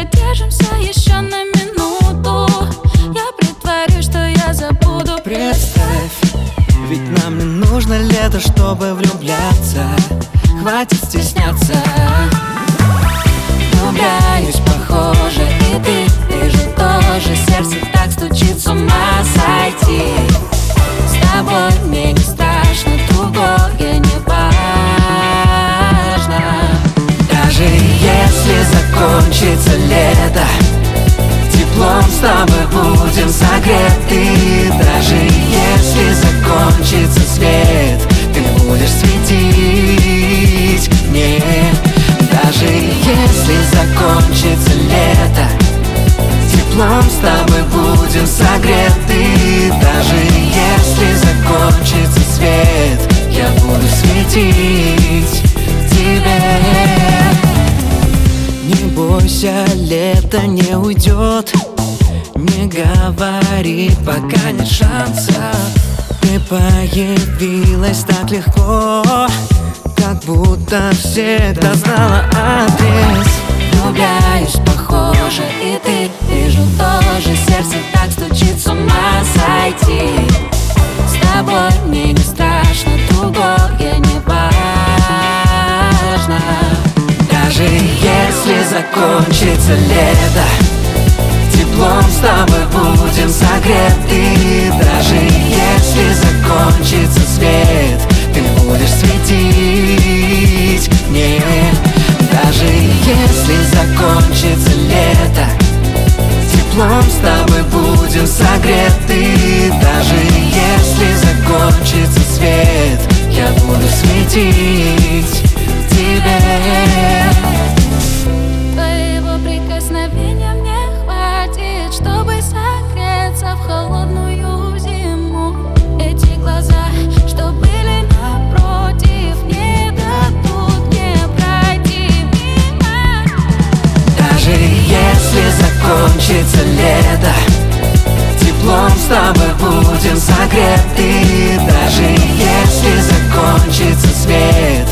задержимся еще на минуту. Я притворюсь, что я забуду. Представь, ведь нам не нужно лето, чтобы влюбляться. Хватит стесняться. Влюбляюсь, похоже, и ты, вижу тоже. Сердце так стучит, с ума сойти. С тобой мне не страшно, другое не важно. Даже если закончится лето, теплом с тобой будем согреты. Даже если закончится свет, ты будешь светить мне. Даже если закончится лето, теплом с тобой будем согреты. Даже если закончится свет, я буду светить тебе. Не бойся, лето не уйдет. Не говори, пока нет шанса. Ты появилась так легко, как будто всегда знала адрес. Влюбляюсь, похоже, и ты, вижу тоже. Сердце так стучит, с ума сойти. С тобой мне не страшно, другое не важно. Даже если закончится лето, теплом с тобой будем согреты. Даже если закончится свет, ты будешь светить мне. Даже если закончится лето, теплом с тобой будем согреты. Даже если закончится свет, я буду светить тебе. Твоего прикосновения мне хватит, чтобы согреться в холодную зиму. Эти глаза, что были напротив, не дадут мне пройти мимо. Даже если закончится лето, теплом с тобой будем согреты. Даже если закончится свет,